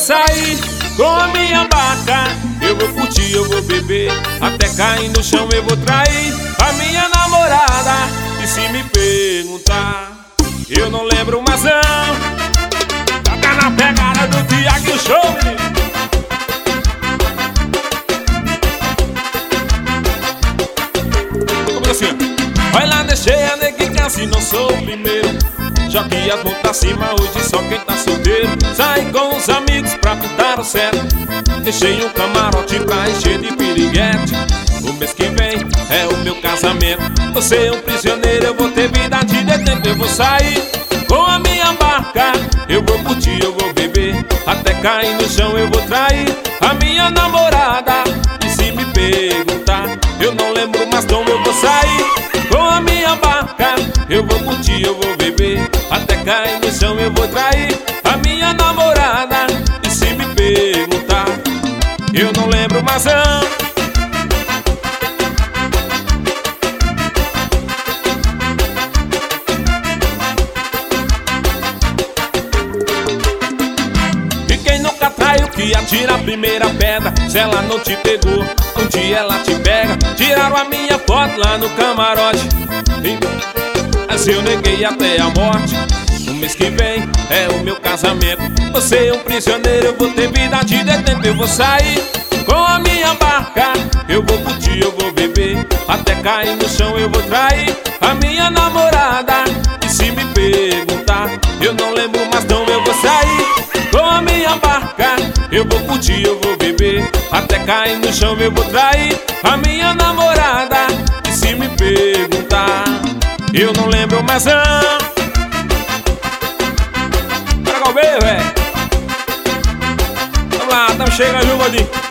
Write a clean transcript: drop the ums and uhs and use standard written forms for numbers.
sair com a minha barca. Eu vou curtir, eu vou beber, até cair no chão eu vou trair a minha namorada. E se me perguntar, eu não lembro mais não. Tá na pegada do Thiago Show, menino. Como assim? Vai lá, deixei a neguinha, se não sou o primeiro. Joguei as mãos pra cima, hoje só quem tá solteiro. Saí com os amigos pra pintar o certo. Deixei um camarote pra encher de piriguete. O mês que vem é o meu casamento. Você é um prisioneiro, eu vou ter vida de detento. Eu vou sair com a minha barca. Eu vou curtir, eu vou beber, até cair no chão eu vou trair a minha namorada. E se me perguntar, eu não lembro mais como eu vou sair com a minha barca. Eu vou curtir, eu vou beber, até cair no chão eu vou trair a minha namorada. E se me perguntar, eu não lembro mais não. E quem nunca traiu que atira a primeira pedra. Se ela não te pegou, um dia ela te pega. Tiraram a minha foto lá no camarote, mas eu neguei até a morte. No mês que vem é o meu casamento. Você é um prisioneiro, eu vou ter vida de detento. Eu vou sair com a minha barca. Eu vou curtir, eu vou beber, até cair no chão eu vou trair a minha namorada. E se me perguntar, eu não lembro mais não. Eu vou sair com a minha barca. Eu vou curtir, eu vou beber, até cair no chão eu vou trair a minha namorada. E se me perguntar, eu não lembro mais não. Bora, Galbeiro, velho. Vamos lá, estamos chegando, viu, Godinho?